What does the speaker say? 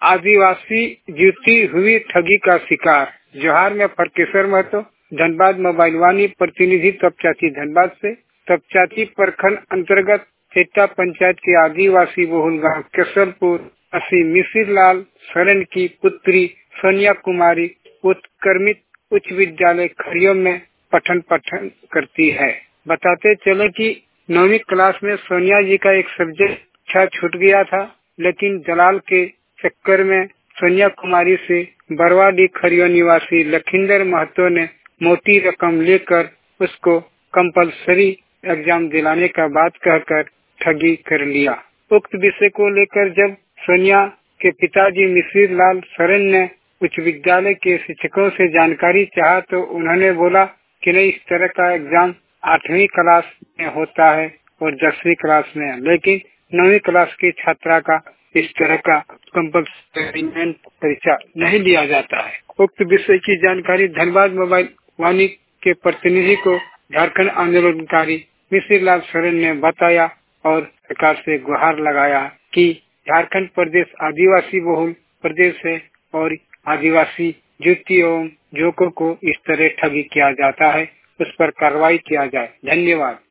आदिवासी युवती हुई ठगी का शिकार। जोहार में फरकेश्वर महतो, धनबाद मोबाइल वाणी प्रतिनिधि तपचाची धनबाद से। तपचाची प्रखंड अंतर्गत चेट्टा पंचायत के आदिवासी बहुल गाँव केसरपुर मिसिर लाल सरन की पुत्री सोनिया कुमारी उत्क्रमित उच्च विद्यालय खरियो में पठन करती है। बताते चले कि 9वीं क्लास में सोनिया जी का एक सब्जेक्ट अच्छा छूट गया था, लेकिन दलाल के चक्कर में सोनिया कुमारी से बरवाडी खरियो निवासी लखिंदर महतो ने मोटी रकम लेकर उसको कंपलसरी एग्जाम दिलाने का बात कहकर ठगी कर लिया। उक्त विषय को लेकर जब सोनिया के पिताजी मिसिर लाल सरन ने उच्च विद्यालय के शिक्षकों से जानकारी चाहा तो उन्होंने बोला कि नहीं, इस तरह का एग्जाम 8वीं क्लास में होता है और 10वीं क्लास में, लेकिन 9वीं क्लास की छात्रा का इस तरह का कंपल्सरी परीक्षा नहीं लिया जाता है। उक्त विषय की जानकारी धनबाद मोबाइल वाणी के प्रतिनिधि को झारखंड आंदोलनकारी मिसिर लाल सरन ने बताया और सरकार से गुहार लगाया कि झारखंड प्रदेश आदिवासी बहुल प्रदेश है और आदिवासी युवती एवं युवकों को इस तरह ठगी किया जाता है, उस पर कार्रवाई किया जाए। धन्यवाद।